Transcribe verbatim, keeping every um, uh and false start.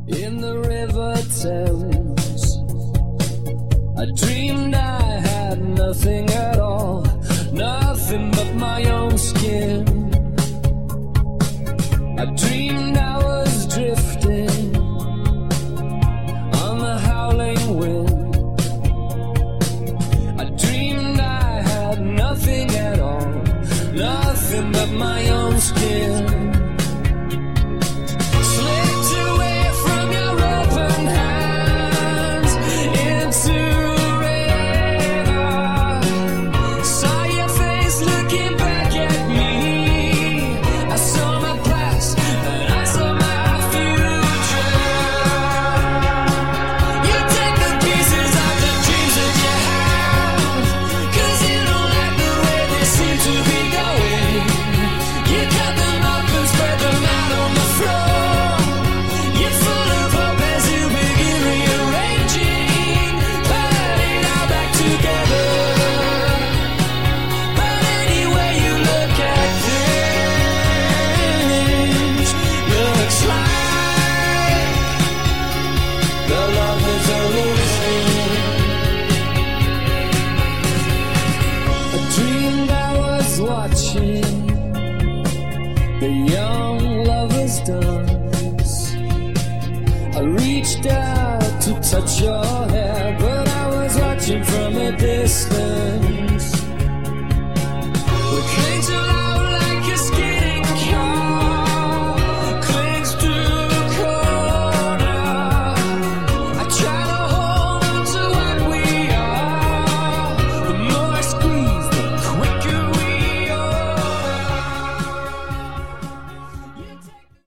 in the river Thames. I dreamed I had nothing at all, nothing but my own skin. I dreamed I was drifting on the howling wind. I dreamed I had nothing at all, nothing but my own skin. Touch your hair, but I was watching from a distance. We cling to life.